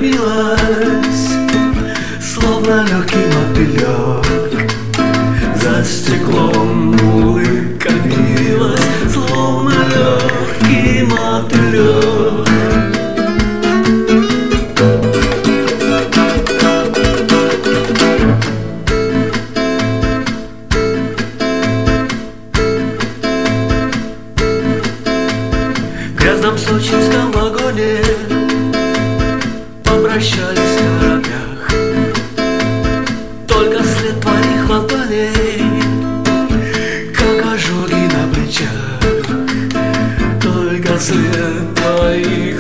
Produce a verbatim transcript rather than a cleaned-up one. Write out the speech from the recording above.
кренилась, словно легкий мотылек. За стеклом улыбка билась, словно легкий мотылек. В грязном сочинском вагоне попрощались в торопях, только след твоих ладоней, как ожоги на плечах, только след твоих